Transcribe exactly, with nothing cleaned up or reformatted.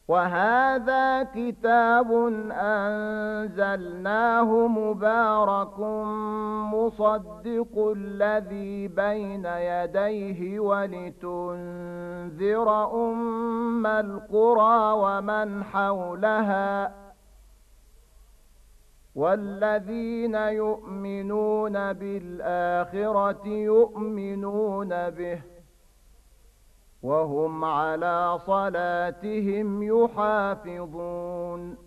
وهذا كتاب أنزلناه مبارك مصدق الذي بين يديه ولتنذر أم القرى ومن حولها والذين يؤمنون بالآخرة يؤمنون به وهم على صلاتهم يحافظون